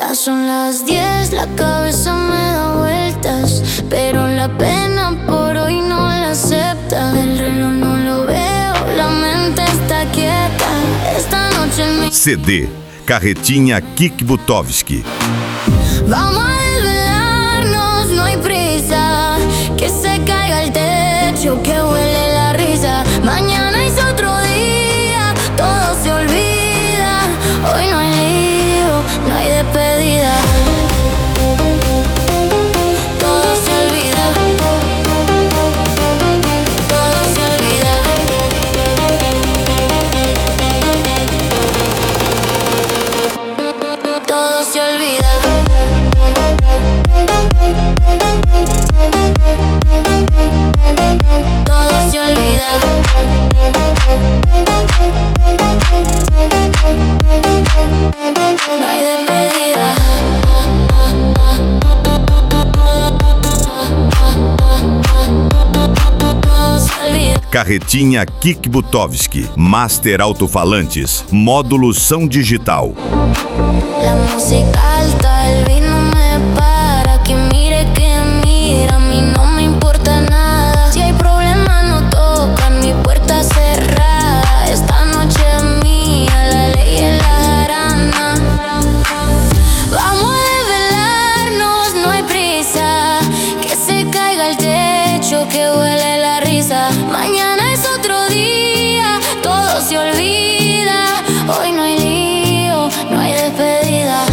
Ya son las 10, la cabeza me da vueltas, pero la pena por hoy no la acepta. El reloj no lo veo, la mente está quieta. Esta noche en mi CD Carretinha Kik Butovski. vamos a desvelarnos, no hay prisa. Que se caiga el techo, que huele la risa. Mañana es otro día, todo se olvida. Hoy no hay lío, no hay despedida. Todo se olvida. Todo se olvida. Todo se olvida. Todo se olvida. No hay despedida. Todo se olvida. Carretinha Kik Butovski. Master Alto-Falantes. Módulo Som Digital. La música alta, el vino me para. Que mire, que mira, a mí no me importa nada. Si hay problemas no tocan mi puerta cerrada. Esta noche es mía, la ley es la jarana. Vamos a desvelarnos, no hay prisa. Que se caiga el techo, que huele la risa. Mañana es otro día, todo se olvida. Hoy no hay lío, no hay despedida.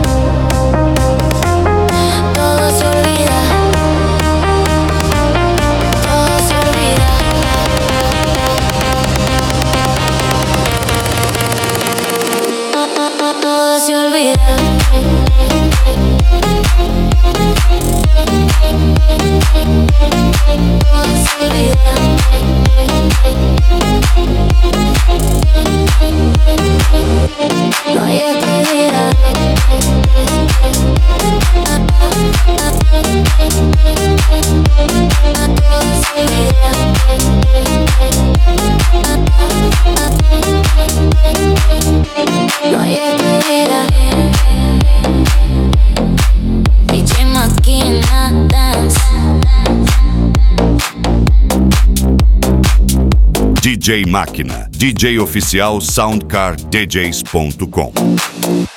Todo se olvida. Todo se olvida. Todo se olvida. Todo se olvida. No hay despedida. Todo se olvida. No hay despedida. DJ Máquina Dance. DJ Máquina. DJ oficial soundcardjs.com.